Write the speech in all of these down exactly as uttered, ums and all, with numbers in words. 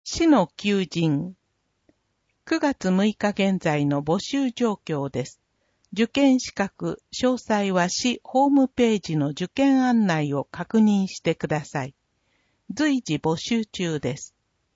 市の求人。くがつむいか現在の募集状況です。受験資格、詳細は市ホームページの受験案内を確認してください。随時募集中です。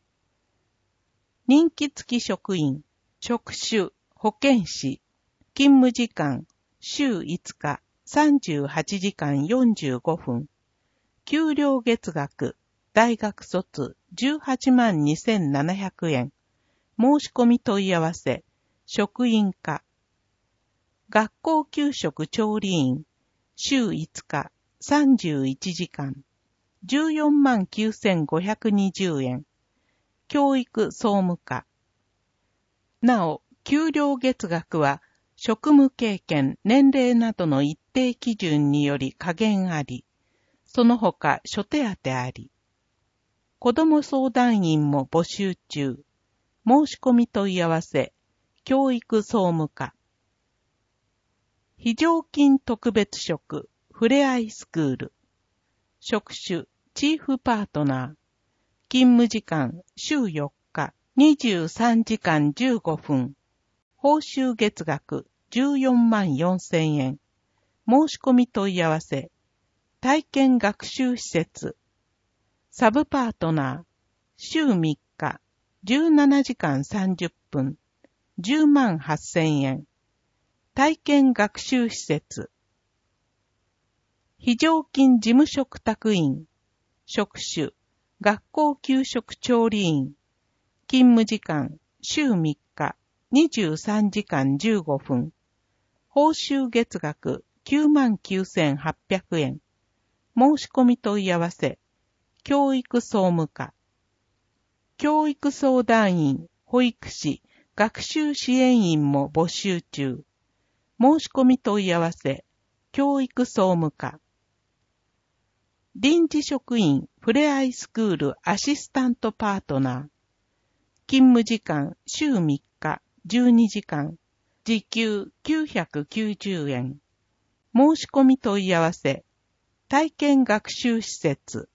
任期付き職員、職種、保健師、勤務時間、週いつか、さんじゅうはちじかんよんじゅうごふん。給料月額、大学卒じゅうはちまんにせんななひゃくえん。申し込み問い合わせ、職員課。学校給食調理員、週いつか、さんじゅういちじかん。じゅうよんまんきゅうせんごひゃくにじゅうえん。教育総務課。なお、給料月額は、職務経験、年齢などの一定基準により下限あり、その他諸手当あり。子ども相談員も募集中。申し込み問い合わせ、教育総務課。非常勤特別職、ふれあいスクール。職種、チーフパートナー。勤務時間、週よっか、にじゅうさんじかんじゅうごふん。報酬月額、じゅうよんまんよんせんえん。申し込み問い合わせ、体験学習施設。サブパートナー、週みっか、じゅうななじかんさんじゅっぷん、じゅうまんはっせんえん。体験学習施設。非常勤事務嘱託員。職種、学校給食調理員。勤務時間、週みっか、にじゅうさんじかんじゅうごふん。報酬月額、きゅうまんきゅうせんはっぴゃくえん。申し込み問い合わせ、教育総務課。教育相談員、保育士、学習支援員も募集中。申し込み問い合わせ、教育総務課。臨時職員、ふれあいスクールアシスタントパートナー。勤務時間、週みっか、じゅうにじかん。時給きゅうひゃくきゅうじゅうえん。申し込み問い合わせ、体験学習施設。